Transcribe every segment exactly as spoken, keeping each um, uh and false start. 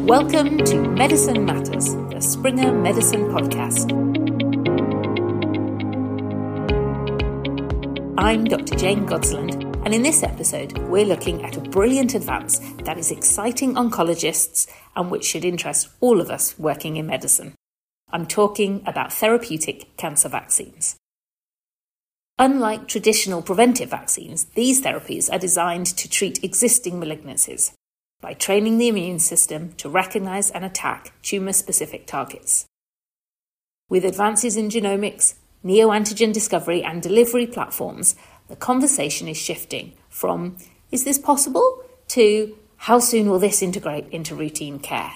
Welcome to Medicine Matters, the Springer Medicine podcast. I'm Doctor Jane Godsland, and in this episode, we're looking at a brilliant advance that is exciting oncologists and which should interest all of us working in medicine. I'm talking about therapeutic cancer vaccines. Unlike traditional preventive vaccines, these therapies are designed to treat existing malignancies by training the immune system to recognize and attack tumour-specific targets. With advances in genomics, neoantigen discovery and delivery platforms, the conversation is shifting from, is this possible, to how soon will this integrate into routine care?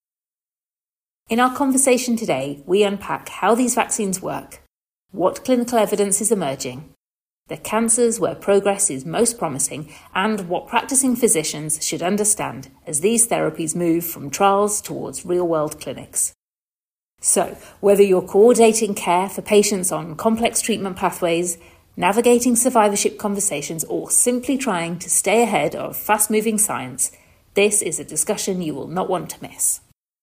In our conversation today, we unpack how these vaccines work, what clinical evidence is emerging, the cancers where progress is most promising, and what practicing physicians should understand as these therapies move from trials towards real-world clinics. So, whether you're coordinating care for patients on complex treatment pathways, navigating survivorship conversations, or simply trying to stay ahead of fast-moving science, this is a discussion you will not want to miss.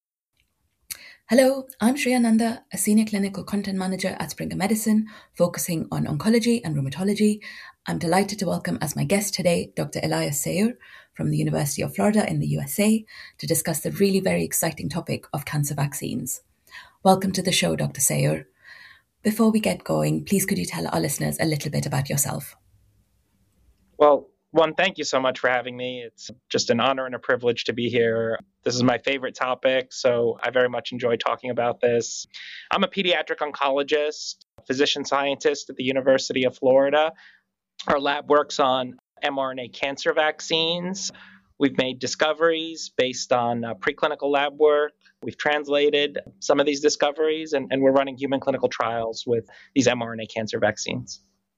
Hello, I'm Shreya Nanda, a Senior Clinical Content Manager at Springer Medicine, focusing on oncology and rheumatology. I'm delighted to welcome as my guest today Doctor Elias Sayur from the University of Florida in the U S A to discuss the really very exciting topic of cancer vaccines. Welcome to the show, Doctor Sayur. Before we get going, please could you tell our listeners a little bit about yourself? Well, one, thank you so much for having me. It's just an honor and a privilege to be here. This is my favorite topic, so I very much enjoy talking about this. I'm a pediatric oncologist, physician scientist at the University of Florida. Our lab works on mRNA cancer vaccines. We've made discoveries based on uh, preclinical lab work. We've translated some of these discoveries, and, and we're running human clinical trials with these mRNA cancer vaccines.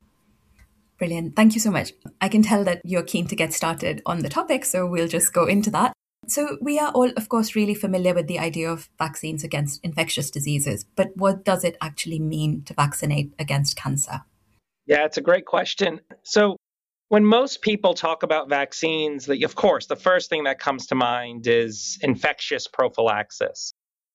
Brilliant. Thank you so much. I can tell that you're keen to get started on the topic, so we'll just go into that. So we are all, of course, really familiar with the idea of vaccines against infectious diseases, but what does it actually mean to vaccinate against cancer? Yeah, it's a great question. So when most people talk about vaccines, of course, the first thing that comes to mind is infectious prophylaxis.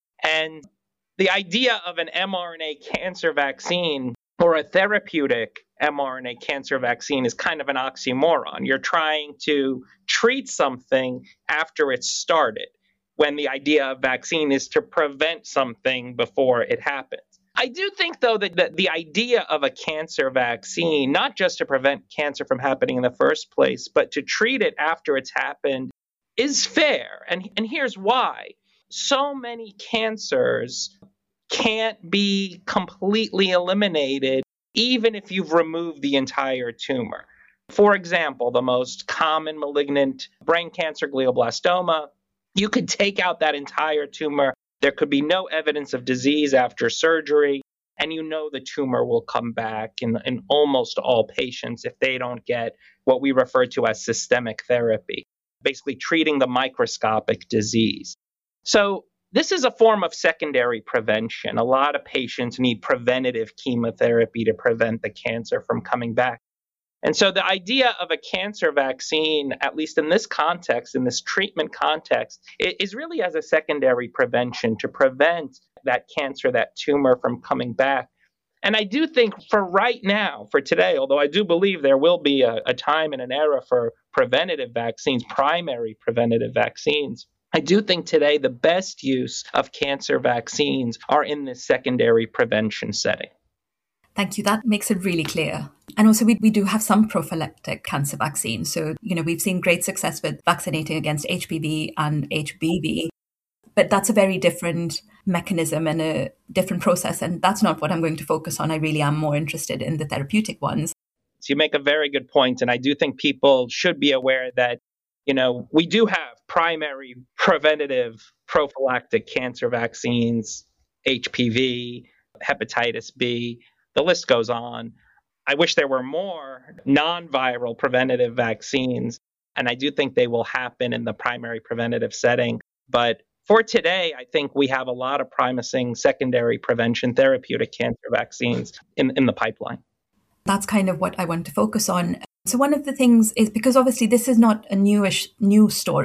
And the idea of an mRNA cancer vaccine or a therapeutic mRNA cancer vaccine is kind of an oxymoron. You're trying to treat something after it's started, when the idea of vaccine is to prevent something before it happens. I do think, though, that the, the idea of a cancer vaccine, not just to prevent cancer from happening in the first place, but to treat it after it's happened, is fair. And, and here's why. So many cancers can't be completely eliminated even if you've removed the entire tumor. For example, the most common malignant brain cancer, glioblastoma, you could take out that entire tumor. There could be no evidence of disease after surgery, and you know the tumor will come back in, in almost all patients if they don't get what we refer to as systemic therapy, basically treating the microscopic disease. So this is a form of secondary prevention. A lot of patients need preventative chemotherapy to prevent the cancer from coming back. And so the idea of a cancer vaccine, at least in this context, in this treatment context, is really as a secondary prevention to prevent that cancer, that tumor from coming back. And I do think for right now, for today, although I do believe there will be a, a time and an era for preventative vaccines, primary preventative vaccines, I do think today the best use of cancer vaccines are in this secondary prevention setting. Thank you. That makes it really clear. And also we, we do have some prophylactic cancer vaccines. So, you know, we've seen great success with vaccinating against H P V and H B V, but that's a very different mechanism and a different process. And that's not what I'm going to focus on. I really am more interested in the therapeutic ones. So you make a very good point. And I do think people should be aware that, you know, we do have primary preventative prophylactic cancer vaccines, H P V, hepatitis B, the list goes on. I wish there were more non-viral preventative vaccines, and I do think they will happen in the primary preventative setting. But for today, I think we have a lot of promising secondary prevention therapeutic cancer vaccines in, in the pipeline. That's kind of what I want to focus on. So one of the things is, because obviously this is not a newish new story,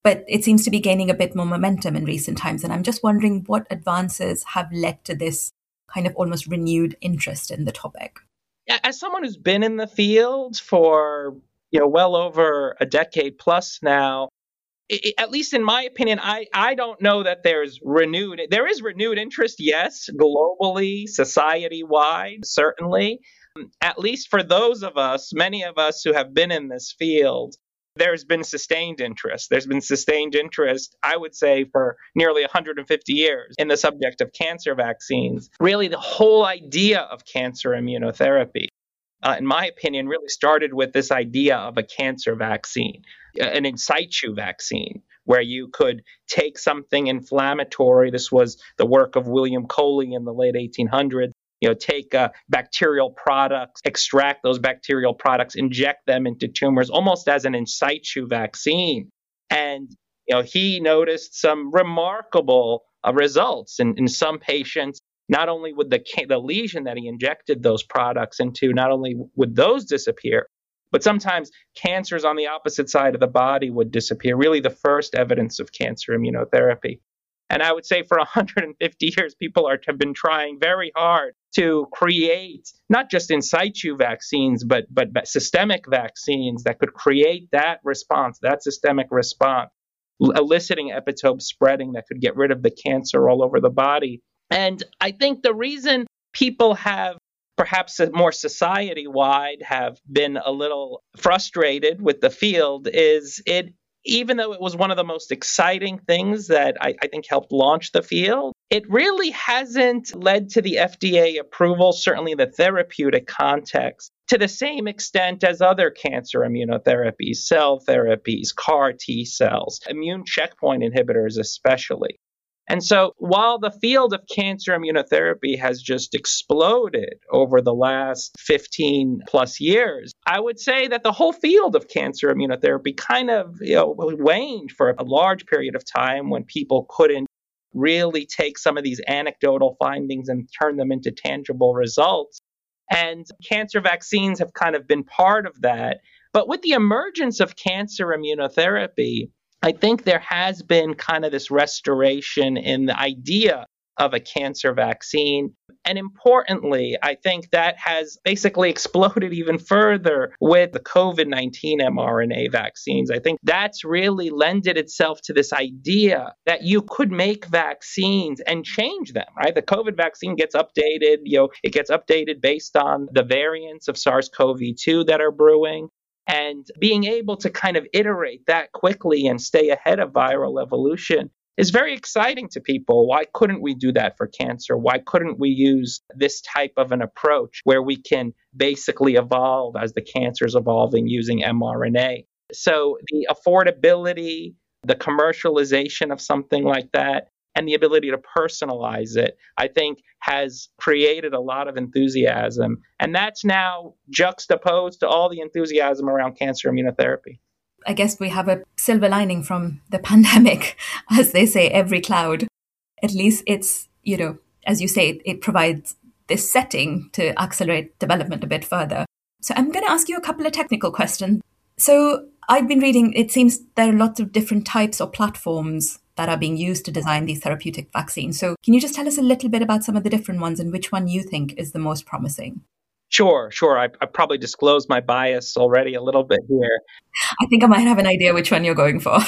but it seems to be gaining a bit more momentum in recent times. And I'm just wondering what advances have led to this kind of almost renewed interest in the topic. As someone who's been in the field for, you know, well over a decade plus now, it, at least in my opinion, I, I don't know that there's renewed, there is renewed interest, yes, globally, society-wide, certainly. At least for those of us, many of us who have been in this field, there's been sustained interest. There's been sustained interest, I would say, for nearly one hundred fifty years in the subject of cancer vaccines. Really, the whole idea of cancer immunotherapy, uh, in my opinion, really started with this idea of a cancer vaccine, an in situ vaccine, where you could take something inflammatory. This was the work of William Coley in the late eighteen hundreds. You know, take uh, bacterial products, extract those bacterial products, inject them into tumors almost as an in situ vaccine. And, you know, he noticed some remarkable uh, results in, in some patients. Not only would the, the lesion that he injected those products into, not only would those disappear, but sometimes cancers on the opposite side of the body would disappear. Really the first evidence of cancer immunotherapy. And I would say for one hundred fifty years, people are, have been trying very hard to create not just in situ vaccines, but, but but systemic vaccines that could create that response, that systemic response, eliciting epitope spreading that could get rid of the cancer all over the body. And I think the reason people have perhaps more society-wide have been a little frustrated with the field is it even though it was one of the most exciting things that I, I think helped launch the field, it really hasn't led to the F D A approval, certainly in the therapeutic context, to the same extent as other cancer immunotherapies, cell therapies, C A R T cells, immune checkpoint inhibitors especially. And so while the field of cancer immunotherapy has just exploded over the last fifteen plus years, I would say that the whole field of cancer immunotherapy kind of, you know, waned for a large period of time when people couldn't really take some of these anecdotal findings and turn them into tangible results. And cancer vaccines have kind of been part of that. But with the emergence of cancer immunotherapy, I think there has been kind of this restoration in the idea of a cancer vaccine. And importantly, I think that has basically exploded even further with the COVID nineteen mRNA vaccines. I think that's really lended itself to this idea that you could make vaccines and change them, right? The COVID vaccine gets updated, you know, it gets updated based on the variants of SARS-C o V two that are brewing. And being able to kind of iterate that quickly and stay ahead of viral evolution is very exciting to people. Why couldn't we do that for cancer? Why couldn't we use this type of an approach where we can basically evolve as the cancer is evolving using mRNA? So the affordability, the commercialization of something like that, and the ability to personalize it, I think, has created a lot of enthusiasm. And that's now juxtaposed to all the enthusiasm around cancer immunotherapy. I guess we have a silver lining from the pandemic, as they say, every cloud. At least it's, you know, as you say, it provides this setting to accelerate development a bit further. So I'm going to ask you a couple of technical questions. So I've been reading, it seems there are lots of different types or platforms that are being used to design these therapeutic vaccines. So can you just tell us a little bit about some of the different ones and which one you think is the most promising? Sure, sure. I, I probably disclosed my bias already a little bit here. I think I might have an idea which one you're going for.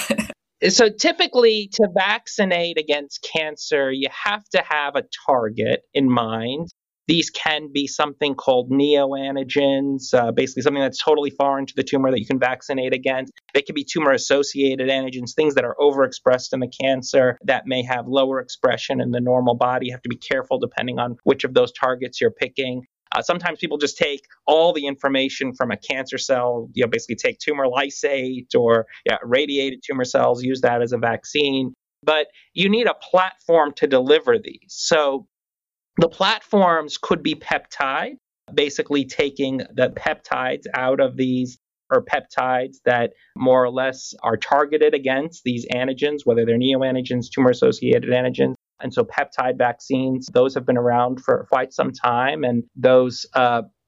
So typically to vaccinate against cancer, you have to have a target in mind. These can be something called neoantigens, uh, basically something that's totally foreign to the tumor that you can vaccinate against. They can be tumor-associated antigens, things that are overexpressed in the cancer that may have lower expression in the normal body. You have to be careful depending on which of those targets you're picking. Uh, sometimes people just take all the information from a cancer cell, you know, basically take tumor lysate or yeah, radiated tumor cells, use that as a vaccine. But you need a platform to deliver these. So the platforms could be peptide, basically taking the peptides out of these, or peptides that more or less are targeted against these antigens, whether they're neoantigens, tumor-associated antigens. And so peptide vaccines, those have been around for quite some time. And those uh,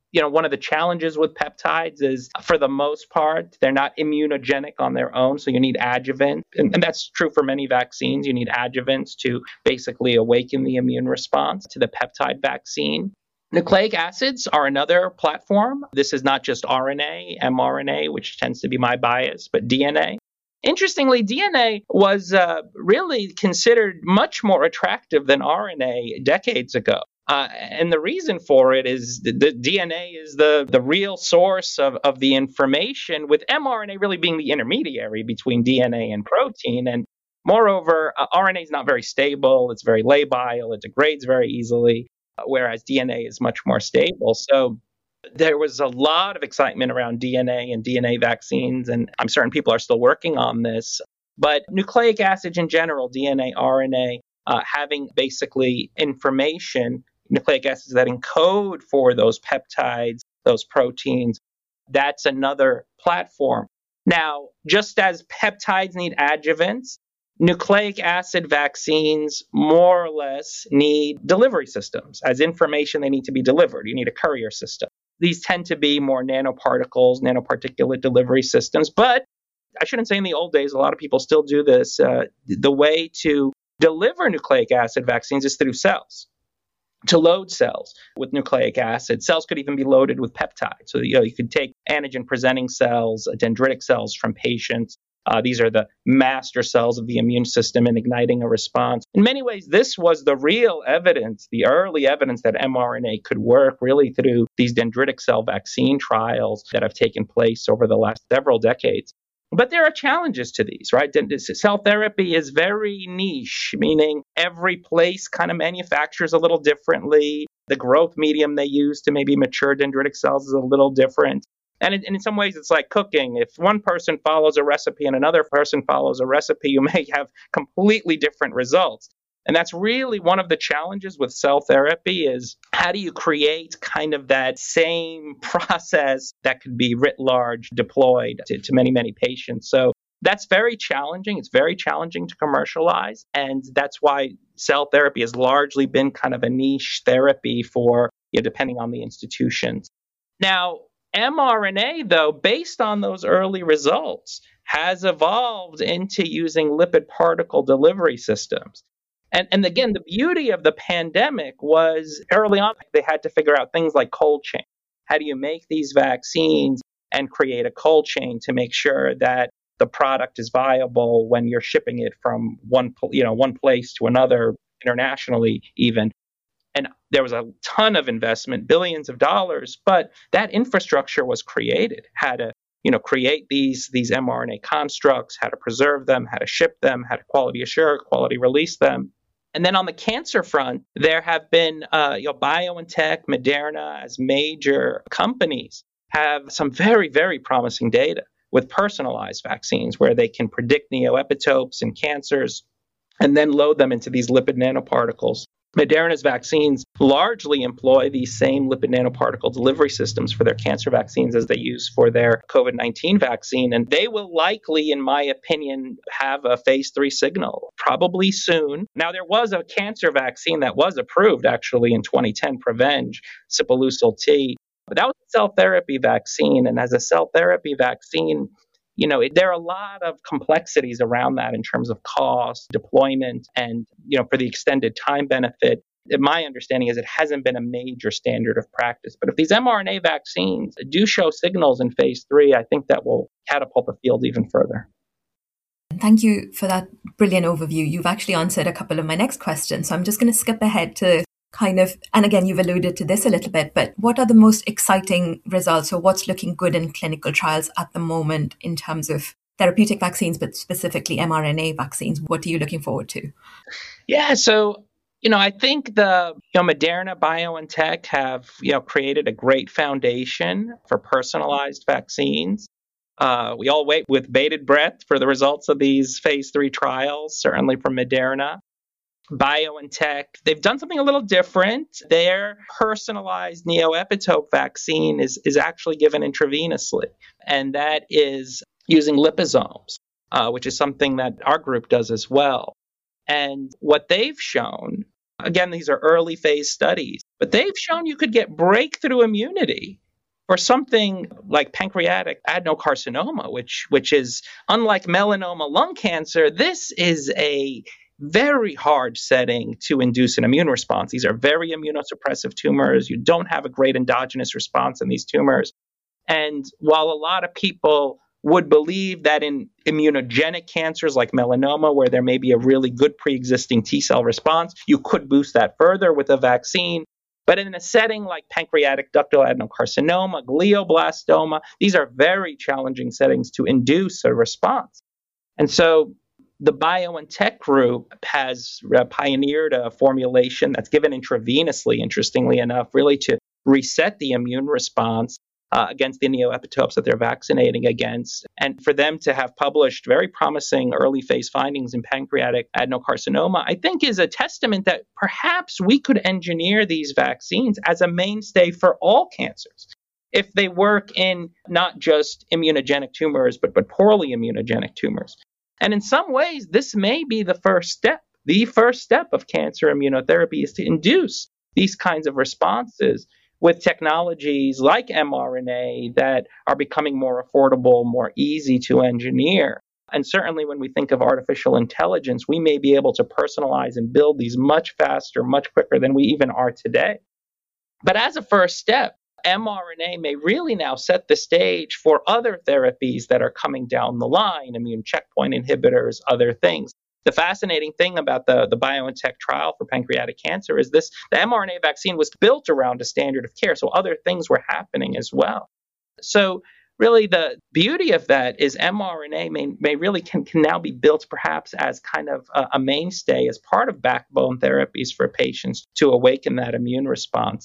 You know, one of the challenges with peptides is, for the most part, they're not immunogenic on their own, so you need adjuvant. And, and that's true for many vaccines. You need adjuvants to basically awaken the immune response to the peptide vaccine. Nucleic acids are another platform. This is not just R N A, mRNA, which tends to be my bias, but D N A. Interestingly, D N A was uh, really considered much more attractive than R N A decades ago. Uh, and the reason for it is the, the D N A is the, the real source of, of the information, with mRNA really being the intermediary between D N A and protein. And moreover, uh, R N A is not very stable. It's very labile. It degrades very easily, uh, whereas D N A is much more stable. So there was a lot of excitement around D N A and D N A vaccines, and I'm certain people are still working on this. But nucleic acids in general, D N A, R N A, uh, having basically information, nucleic acids that encode for those peptides, those proteins, that's another platform. Now, just as peptides need adjuvants, nucleic acid vaccines more or less need delivery systems. As information, they need to be delivered. You need a courier system. These tend to be more nanoparticles, nanoparticulate delivery systems. But I shouldn't say in the old days, a lot of people still do this. Uh, the way to deliver nucleic acid vaccines is through cells. To load cells with nucleic acid. Cells could even be loaded with peptides. So you know, you could take antigen-presenting cells, dendritic cells from patients. Uh, these are the master cells of the immune system in igniting a response. In many ways, this was the real evidence, the early evidence that mRNA could work, really through these dendritic cell vaccine trials that have taken place over the last several decades. But there are challenges to these, right? Cell therapy is very niche, meaning every place kind of manufactures a little differently. The growth medium they use to maybe mature dendritic cells is a little different. And in, and in some ways, it's like cooking. If one person follows a recipe and another person follows a recipe, you may have completely different results. And that's really one of the challenges with cell therapy is how do you create kind of that same process that could be writ large deployed to, to many, many patients. So that's very challenging. It's very challenging to commercialize. And that's why cell therapy has largely been kind of a niche therapy for, you know, depending on the institutions. Now, mRNA, though, based on those early results, has evolved into using lipid particle delivery systems. And, and again, the beauty of the pandemic was early on, they had to figure out things like cold chain. How do you make these vaccines and create a cold chain to make sure that the product is viable when you're shipping it from one, you know, one place to another, internationally even. And there was a ton of investment, billions of dollars, but that infrastructure was created. How to, you know, create these, these mRNA constructs, how to preserve them, how to ship them, how to quality assure, quality release them. And then on the cancer front, there have been, uh, you know, BioNTech, Moderna as major companies have some very, very promising data with personalized vaccines where they can predict neoepitopes in cancers and then load them into these lipid nanoparticles. Moderna's vaccines largely employ these same lipid nanoparticle delivery systems for their cancer vaccines as they use for their COVID nineteen vaccine. And they will likely, in my opinion, have a phase three signal probably soon. Now, there was a cancer vaccine that was approved actually in twenty ten, Prevenge, Sipuleucel T. But that was a cell therapy vaccine. And as a cell therapy vaccine, you know, it, there are a lot of complexities around that in terms of cost, deployment, and, you know, for the extended time benefit. My understanding is it hasn't been a major standard of practice. But if these mRNA vaccines do show signals in phase three, I think that will catapult the field even further. Thank you for that brilliant overview. You've actually answered a couple of my next questions. So I'm just going to skip ahead to kind of, and again, you've alluded to this a little bit, but what are the most exciting results, or what's looking good in clinical trials at the moment in terms of therapeutic vaccines, but specifically mRNA vaccines? What are you looking forward to? Yeah, so, you know, I think the, you know, Moderna, BioNTech have, you know, created a great foundation for personalized vaccines. Uh, we all wait with bated breath for the results of these phase three trials, certainly from Moderna. BioNTech, they've done something a little different. Their personalized neoepitope vaccine is, is actually given intravenously, and that is using liposomes, uh, which is something that our group does as well. And what they've shown, again, these are early phase studies, But they've shown you could get breakthrough immunity for something like pancreatic adenocarcinoma, which, which is unlike melanoma lung cancer. This is a very hard setting to induce an immune response. These are very immunosuppressive tumors. You don't have a great endogenous response in these tumors. And while a lot of people would believe that in immunogenic cancers like melanoma, where there may be a really good pre-existing T cell response, you could boost that further with a vaccine. But in a setting like pancreatic ductal adenocarcinoma, glioblastoma, these are very challenging settings to induce a response. And so the BioNTech group has uh, pioneered a formulation that's given intravenously, interestingly enough, really to reset the immune response uh, against the neoepitopes that they're vaccinating against. And for them to have published very promising early phase findings in pancreatic adenocarcinoma, I think is a testament that perhaps we could engineer these vaccines as a mainstay for all cancers, if they work in not just immunogenic tumors, but, but poorly immunogenic tumors. And in some ways, this may be the first step. The first step of cancer immunotherapy is to induce these kinds of responses with technologies like mRNA that are becoming more affordable, more easy to engineer. And certainly when we think of artificial intelligence, we may be able to personalize and build these much faster, much quicker than we even are today. But as a first step, mRNA may really now set the stage for other therapies that are coming down the line, immune checkpoint inhibitors, other things. The fascinating thing about the, the BioNTech trial for pancreatic cancer is this: the mRNA vaccine was built around a standard of care, so other things were happening as well. So really the beauty of that is mRNA may, may really can, can now be built perhaps as kind of a, a mainstay, as part of backbone therapies for patients to awaken that immune response.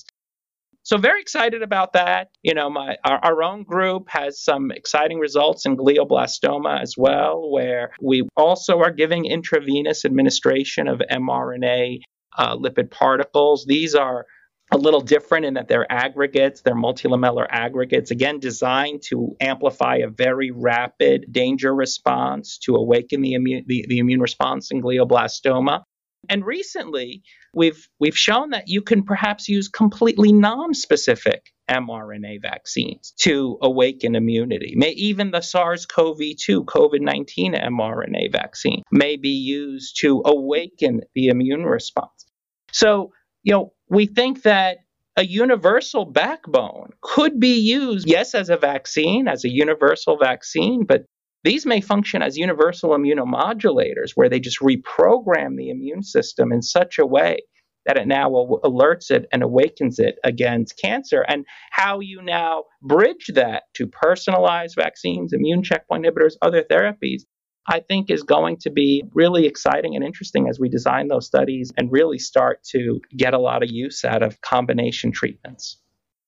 So very excited about that. You know, my our, our own group has some exciting results in glioblastoma as well, where we also are giving intravenous administration of mRNA uh, lipid particles. These are a little different in that they're aggregates, they're multilamellar aggregates, again, designed to amplify a very rapid danger response to awaken the immune, the, the immune response in glioblastoma. And recently, we've we've shown that you can perhaps use completely non-specific mRNA vaccines to awaken immunity. May, even the SARS-C o V two, COVID nineteen mRNA vaccine may be used to awaken the immune response. So, you know, we think that a universal backbone could be used, yes, as a vaccine, as a universal vaccine, but these may function as universal immunomodulators, where they just reprogram the immune system in such a way that it now alerts it and awakens it against cancer. And how you now bridge that to personalized vaccines, immune checkpoint inhibitors, other therapies, I think is going to be really exciting and interesting as we design those studies and really start to get a lot of use out of combination treatments.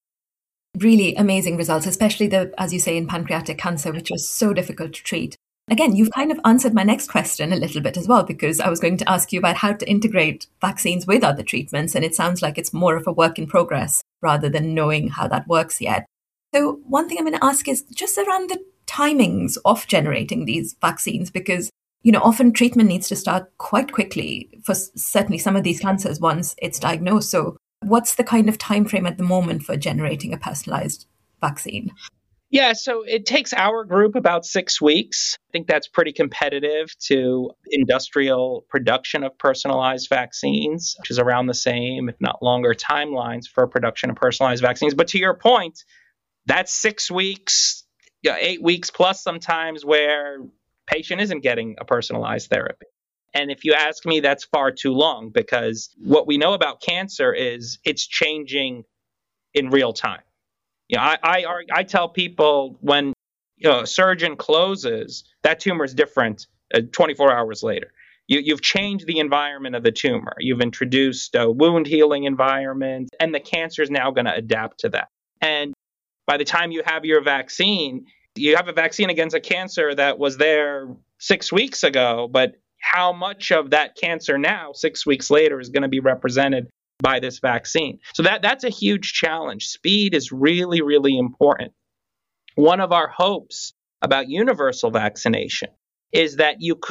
Really amazing results, especially the, as you say, in pancreatic cancer, which was so difficult to treat. Again, you've kind of answered my next question a little bit as well, because I was going to ask you about how to integrate vaccines with other treatments. And it sounds like it's more of a work in progress rather than knowing how that works yet. So one thing I'm going to ask is just around the timings of generating these vaccines, because, you know, often treatment needs to start quite quickly for certainly some of these cancers once it's diagnosed. So what's the kind of time frame at the moment for generating a personalized vaccine? Yeah, so it takes our group about six weeks. I think that's pretty competitive to industrial production of personalized vaccines, which is around the same, if not longer, timelines for production of personalized vaccines. But to your point, that's six weeks, you know, eight weeks plus sometimes where patient isn't getting a personalized therapy. And if you ask me, that's far too long, because what we know about cancer is it's changing in real time. You know, I, I, I tell people when you know, a surgeon closes, that tumor is different uh, twenty-four hours later. You, you've changed the environment of the tumor. You've introduced a wound healing environment, and the cancer is now going to adapt to that. And by the time you have your vaccine, you have a vaccine against a cancer that was there six weeks ago, but how much of that cancer now, six weeks later, is going to be represented by this vaccine? So that that's a huge challenge. Speed is really, really important. One of our hopes about universal vaccination is that you could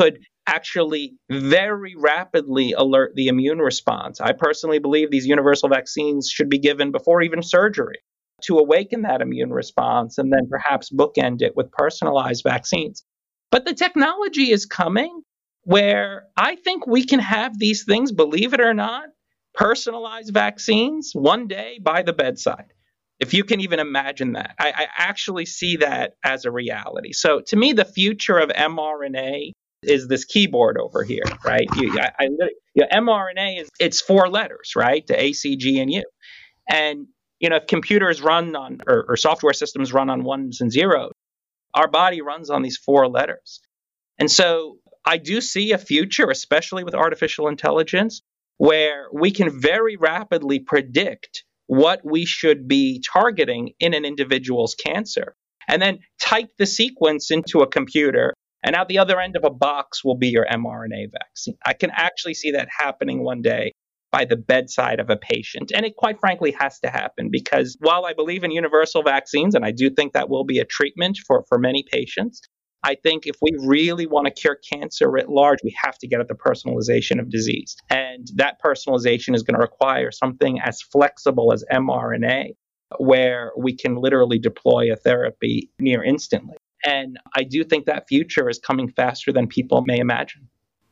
actually very rapidly alert the immune response. I personally believe these universal vaccines should be given before even surgery to awaken that immune response and then perhaps bookend it with personalized vaccines. But the technology is coming where I think we can have these things, believe it or not, personalized vaccines one day by the bedside. If you can even imagine that, I, I actually see that as a reality. So to me, the future of mRNA is this keyboard over here, right? You, I, I, you know, mRNA is it's four letters, right? The A, C, G, and U. And you know, if computers run on or, or software systems run on ones and zeros, our body runs on these four letters. And so I do see a future, especially with artificial intelligence, where we can very rapidly predict what we should be targeting in an individual's cancer, and then type the sequence into a computer, and out the other end of a box will be your mRNA vaccine. I can actually see that happening one day by the bedside of a patient. And it quite frankly has to happen, because while I believe in universal vaccines, and I do think that will be a treatment for, for many patients, I think if we really want to cure cancer writ large, we have to get at the personalization of disease. And that personalization is going to require something as flexible as mRNA, where we can literally deploy a therapy near instantly. And I do think that future is coming faster than people may imagine.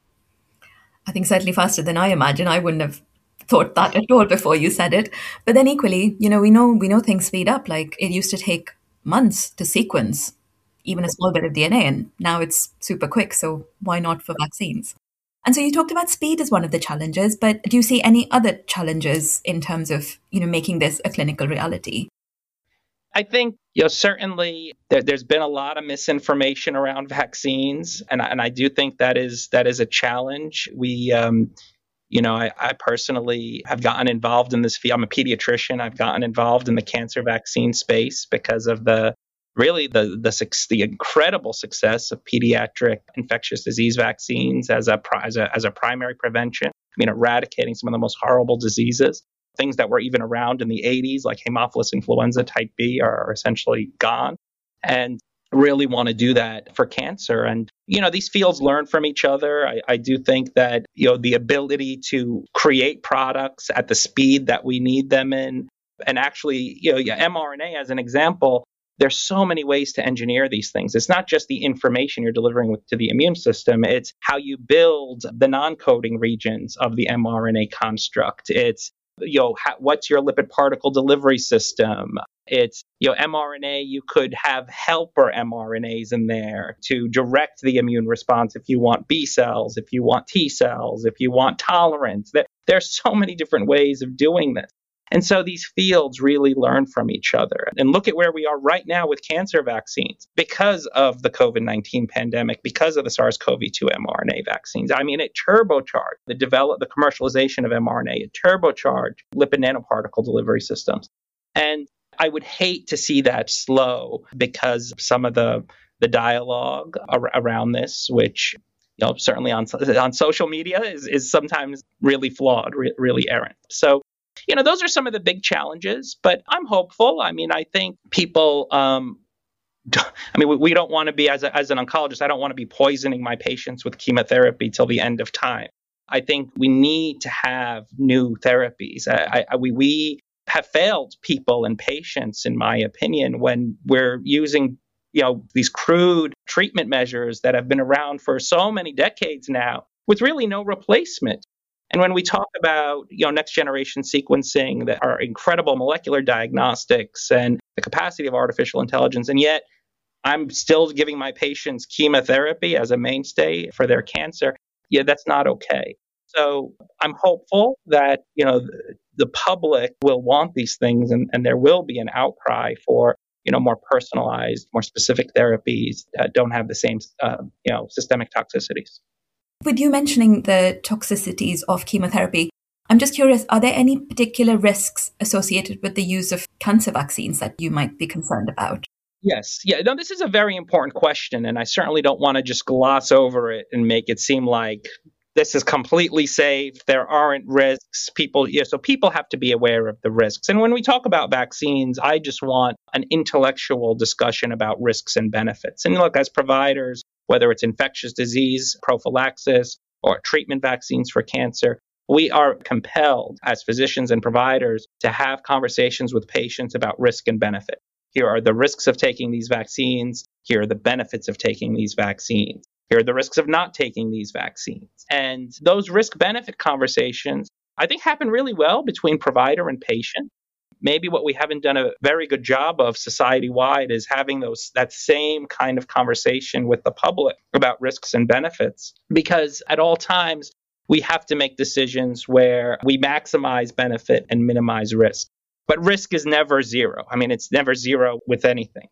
I think certainly faster than I imagine. I wouldn't have thought that at all before you said it. But then equally, you know, we know we know things speed up. Like it used to take months to sequence even a small bit of D N A, and now it's super quick. So why not for vaccines? And so you talked about speed as one of the challenges, but do you see any other challenges in terms of, you know, making this a clinical reality? I think, you know, certainly there, there's been a lot of misinformation around vaccines, and I, and I do think that is that is a challenge. We, um, you know, I, I personally have gotten involved in this field. I'm a pediatrician. I've gotten involved in the cancer vaccine space because of the really the the the incredible success of pediatric infectious disease vaccines as a as a as a primary prevention. I mean, eradicating some of the most horrible diseases. Things that were even around in the eighties, like Haemophilus influenza type B, are essentially gone, and really want to do that for cancer. And, you know, these fields learn from each other. I, I do think that, you know, the ability to create products at the speed that we need them in, and actually, you know, yeah, mRNA as an example, there's so many ways to engineer these things. It's not just the information you're delivering with, to the immune system. It's how you build the non-coding regions of the mRNA construct. It's you know, how, what's your lipid particle delivery system? It's, you know, mRNA, you could have helper mRNAs in there to direct the immune response if you want B cells, if you want T cells, if you want tolerance. There, there's so many different ways of doing this. And so these fields really learn from each other. And look at where we are right now with cancer vaccines because of the COVID nineteen pandemic, because of the SARS-C o V two mRNA vaccines. I mean, it turbocharged the develop the commercialization of mRNA. It turbocharged lipid nanoparticle delivery systems. And I would hate to see that slow because of some of the the dialogue ar- around this, which, you know, certainly on on social media is is sometimes really flawed, re- really errant. So, you know, those are some of the big challenges, but I'm hopeful. I mean, I think people, um, I mean, we, we don't want to be, as, a, as an oncologist, I don't want to be poisoning my patients with chemotherapy till the end of time. I think we need to have new therapies. I, I, we, we have failed people and patients, in my opinion, when we're using, you know, these crude treatment measures that have been around for so many decades now with really no replacement. And when we talk about, you know, next generation sequencing, that are incredible molecular diagnostics and the capacity of artificial intelligence, and yet I'm still giving my patients chemotherapy as a mainstay for their cancer, yeah, that's not okay. So I'm hopeful that, you know, the, the public will want these things, and, and there will be an outcry for, you know, more personalized, more specific therapies that don't have the same, uh, you know, systemic toxicities. With you mentioning the toxicities of chemotherapy, I'm just curious, are there any particular risks associated with the use of cancer vaccines that you might be concerned about? Yes. Yeah. No, this is a very important question, and I certainly don't want to just gloss over it and make it seem like this is completely safe. There aren't risks. People, yeah, so people have to be aware of the risks. And when we talk about vaccines, I just want an intellectual discussion about risks and benefits. And look, as providers, whether it's infectious disease prophylaxis or treatment vaccines for cancer. We are compelled as physicians and providers to have conversations with patients about risk and benefit. Here are the risks of taking these vaccines. Here are the benefits of taking these vaccines. Here are the risks of not taking these vaccines. And those risk-benefit conversations, I think, happen really well between provider and patient. Maybe what we haven't done a very good job of society-wide is having those that same kind of conversation with the public about risks and benefits, because at all times, we have to make decisions where we maximize benefit and minimize risk. But risk is never zero. I mean, it's never zero with anything.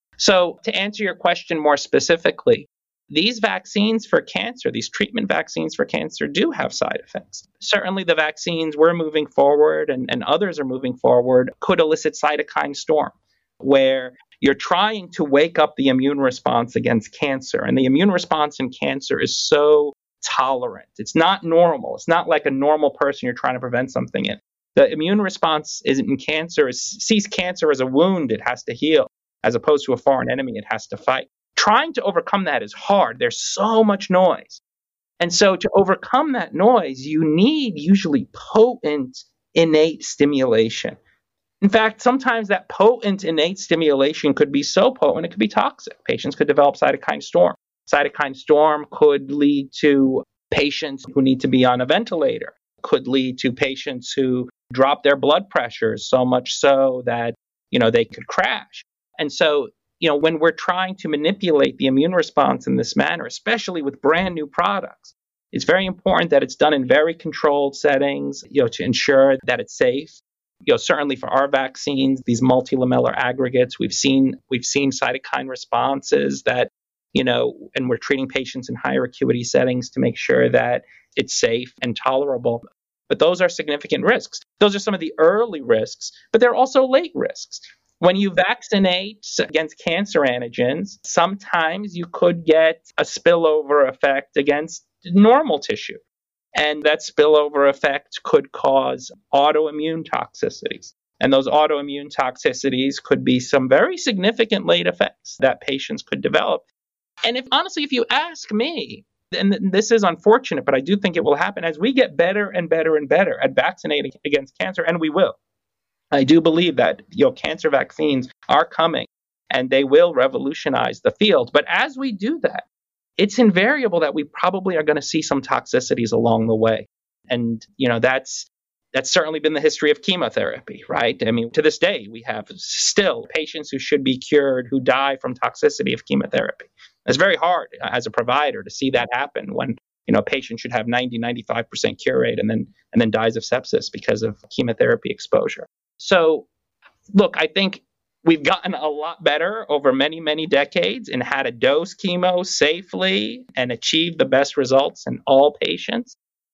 So to answer your question more specifically, these vaccines for cancer, these treatment vaccines for cancer do have side effects. Certainly the vaccines we're moving forward and, and others are moving forward could elicit cytokine storm, where you're trying to wake up the immune response against cancer. And the immune response in cancer is so tolerant. It's not normal. It's not like a normal person you're trying to prevent something in. The immune response is in cancer is, sees cancer as a wound it has to heal, as opposed to a foreign enemy it has to fight. Trying to overcome that is hard. There's so much noise. And so to overcome that noise, you need usually potent innate stimulation. In fact, sometimes that potent innate stimulation could be so potent it could be toxic. Patients could develop cytokine storm. Cytokine storm could lead to patients who need to be on a ventilator, could lead to patients who drop their blood pressures so much so that, you know, they could crash. And so, you know, when we're trying to manipulate the immune response in this manner, especially with brand new products, it's very important that it's done in very controlled settings, you know, to ensure that it's safe. You know, certainly for our vaccines, these multilamellar aggregates, we've seen we've seen cytokine responses that, you know, and we're treating patients in higher acuity settings to make sure that it's safe and tolerable. But those are significant risks. Those are some of the early risks, but there are also late risks. When you vaccinate against cancer antigens, sometimes you could get a spillover effect against normal tissue. And that spillover effect could cause autoimmune toxicities. And those autoimmune toxicities could be some very significant late effects that patients could develop. And if honestly, if you ask me, and this is unfortunate, but I do think it will happen as we get better and better and better at vaccinating against cancer, and we will. I do believe that, you know, cancer vaccines are coming and they will revolutionize the field. But as we do that, it's invariable that we probably are going to see some toxicities along the way. And, you know, that's that's certainly been the history of chemotherapy, right? I mean, to this day, we have still patients who should be cured who die from toxicity of chemotherapy. It's very hard as a provider to see that happen when, you know, a patient should have ninety, ninety-five percent cure rate and then and then dies of sepsis because of chemotherapy exposure. So, look, I think we've gotten a lot better over many, many decades in how to dose chemo safely and achieve the best results in all patients.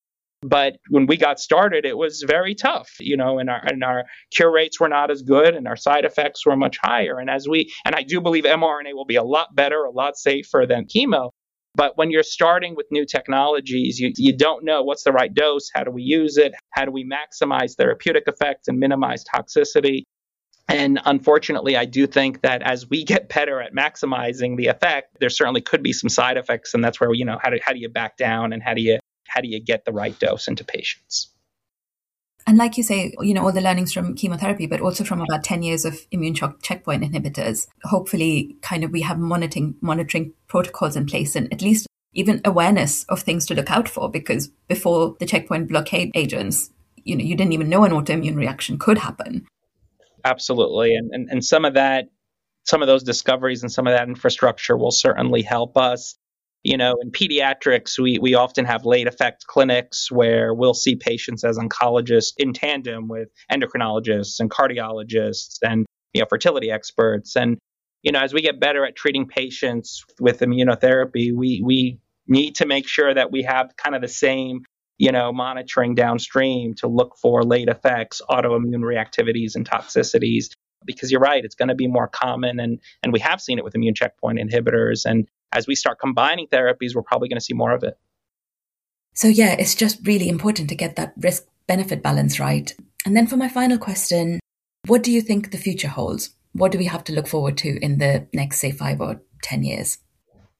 But when we got started, it was very tough, you know, and our and our cure rates were not as good and our side effects were much higher. And as we and I do believe mRNA will be a lot better, a lot safer than chemo. But when you're starting with new technologies, you, you don't know what's the right dose, how do we use it, how do we maximize therapeutic effects and minimize toxicity. And unfortunately, I do think that as we get better at maximizing the effect, there certainly could be some side effects. And that's where, you know, how do, how do you back down and how do you how do you get the right dose into patients? And like you say, you know, all the learnings from chemotherapy, but also from about ten years of immune checkpoint inhibitors, hopefully kind of we have monitoring monitoring protocols in place and at least even awareness of things to look out for, because before the checkpoint blockade agents, you know, you didn't even know an autoimmune reaction could happen. Absolutely. And, and, and some of that, some of those discoveries and some of that infrastructure will certainly help us. You know, in pediatrics, we, we often have late effect clinics where we'll see patients as oncologists in tandem with endocrinologists and cardiologists and, you know, fertility experts. And, you know, as we get better at treating patients with immunotherapy, we, we need to make sure that we have kind of the same, you know, monitoring downstream to look for late effects, autoimmune reactivities and toxicities, because you're right, it's going to be more common. And, and we have seen it with immune checkpoint inhibitors. And as we start combining therapies, we're probably going to see more of it. So yeah, it's just really important to get that risk-benefit balance right. And then for my final question, what do you think the future holds? What do we have to look forward to in the next, say, five or ten years?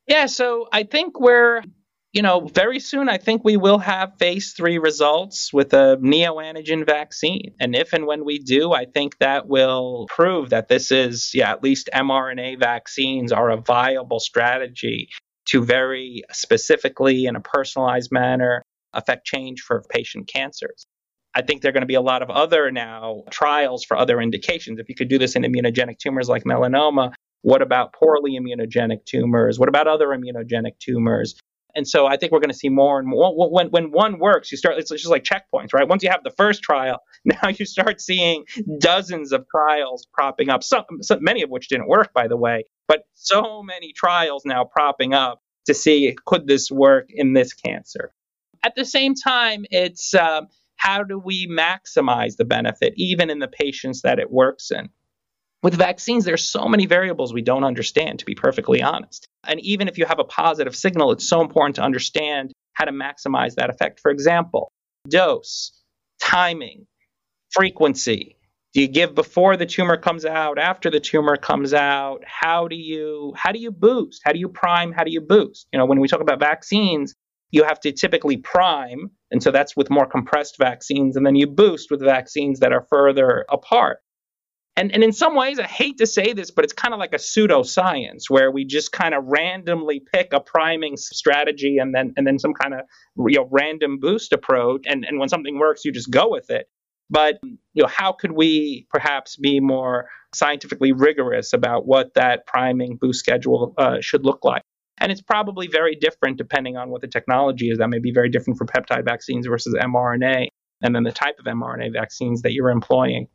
Yeah, so I think we're, you know, very soon, I think we will have phase three results with a neoantigen vaccine. And if and when we do, I think that will prove that this is, yeah, at least mRNA vaccines are a viable strategy to very specifically, in a personalized manner, affect change for patient cancers. I think there are going to be a lot of other now trials for other indications. If you could do this in immunogenic tumors like melanoma, what about poorly immunogenic tumors? What about other immunogenic tumors? And so I think we're going to see more and more. When, when one works, you start, it's just like checkpoints, right? Once you have the first trial, now you start seeing dozens of trials propping up, some, some, many of which didn't work, by the way, but so many trials now propping up to see, could this work in this cancer? At the same time, it's um, how do we maximize the benefit, even in the patients that it works in? With vaccines, there's so many variables we don't understand, to be perfectly honest. And even if you have a positive signal, it's so important to understand how to maximize that effect. For example, dose, timing, frequency. Do you give before the tumor comes out, after the tumor comes out? How do you how do you boost? How do you prime? How do you boost? You know, when we talk about vaccines, you have to typically prime, and so that's with more compressed vaccines, and then you boost with vaccines that are further apart. And, and in some ways, I hate to say this, but it's kind of like a pseudoscience where we just kind of randomly pick a priming strategy and then and then some kind of, you know, random boost approach. And, and when something works, you just go with it. But, you know, how could we perhaps be more scientifically rigorous about what that priming boost schedule uh, should look like? And it's probably very different depending on what the technology is. That may be very different for peptide vaccines versus mRNA, and then the type of mRNA vaccines that you're employing.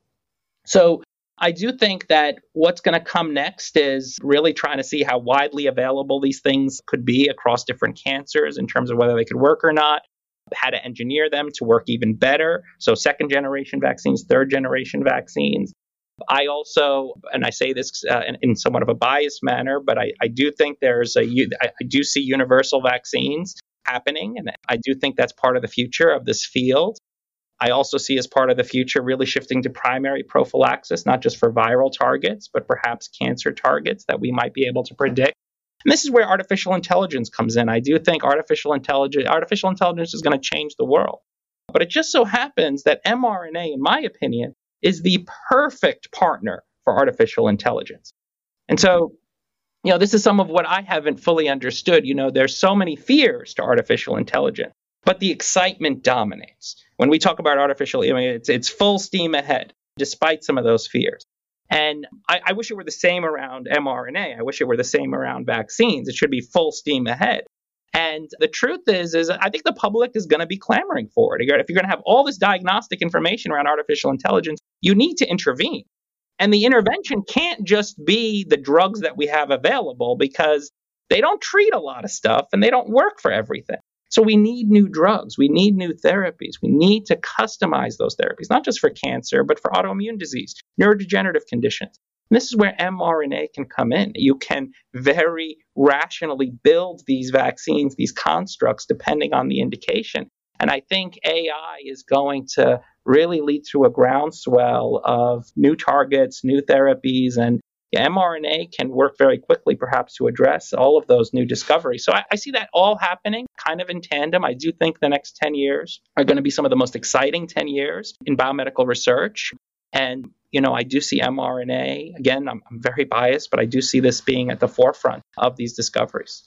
So I do think that what's going to come next is really trying to see how widely available these things could be across different cancers in terms of whether they could work or not, how to engineer them to work even better. So second generation vaccines, third generation vaccines. I also, and I say this uh, in, in somewhat of a biased manner, but I, I do think there's a, I do see universal vaccines happening, and I do think that's part of the future of this field. I also see as part of the future really shifting to primary prophylaxis, not just for viral targets, but perhaps cancer targets that we might be able to predict. And this is where artificial intelligence comes in. I do think artificial intelligence, artificial intelligence is going to change the world. But it just so happens that mRNA, in my opinion, is the perfect partner for artificial intelligence. And so, you know, this is some of what I haven't fully understood. You know, there's so many fears to artificial intelligence, but the excitement dominates. When we talk about artificial, I mean, it's, it's full steam ahead, despite some of those fears. And I, I wish it were the same around mRNA. I wish it were the same around vaccines. It should be full steam ahead. And the truth is, is I think the public is going to be clamoring for it. If you're going to have all this diagnostic information around artificial intelligence, you need to intervene. And the intervention can't just be the drugs that we have available, because they don't treat a lot of stuff and they don't work for everything. So we need new drugs. We need new therapies. We need to customize those therapies, not just for cancer, but for autoimmune disease, neurodegenerative conditions. And this is where mRNA can come in. You can very rationally build these vaccines, these constructs, depending on the indication. And I think A I is going to really lead to a groundswell of new targets, new therapies, and mRNA can work very quickly, perhaps, to address all of those new discoveries. So I, I see that all happening kind of in tandem. I do think the next ten years are going to be some of the most exciting ten years in biomedical research. And, you know, I do see mRNA, again, I'm, I'm very biased, but I do see this being at the forefront of these discoveries.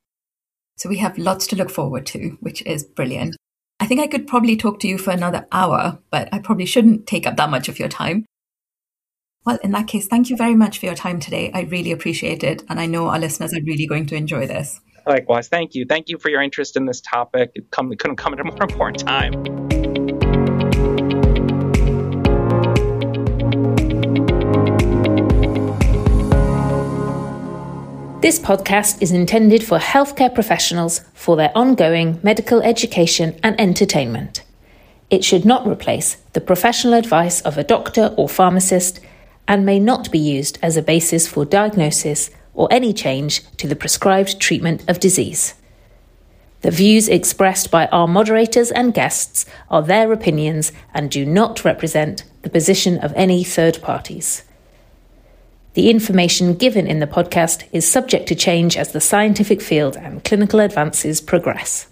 So we have lots to look forward to, which is brilliant. I think I could probably talk to you for another hour, but I probably shouldn't take up that much of your time. Well, in that case, thank you very much for your time today. I really appreciate it. And I know our listeners are really going to enjoy this. Likewise. Thank you. Thank you for your interest in this topic. It, come, it couldn't come at a more important time. This podcast is intended for healthcare professionals for their ongoing medical education and entertainment. It should not replace the professional advice of a doctor or pharmacist, and may not be used as a basis for diagnosis or any change to the prescribed treatment of disease. The views expressed by our moderators and guests are their opinions and do not represent the position of any third parties. The information given in the podcast is subject to change as the scientific field and clinical advances progress.